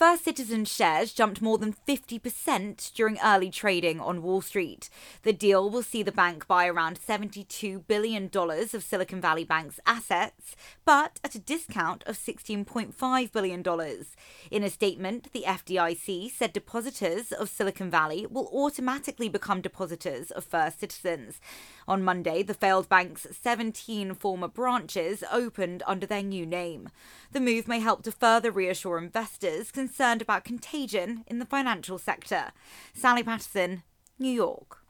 First Citizen shares jumped more than 50% during early trading on Wall Street. The deal will see the bank buy around $72 billion of Silicon Valley Bank's assets, but at a discount of $16.5 billion. In a statement, the FDIC said depositors of Silicon Valley will automatically become depositors of First Citizens. On Monday, the failed bank's 17 former branches opened under their new name. The move may help to further reassure investors concerned about contagion in the financial sector. Sally Patterson, New York.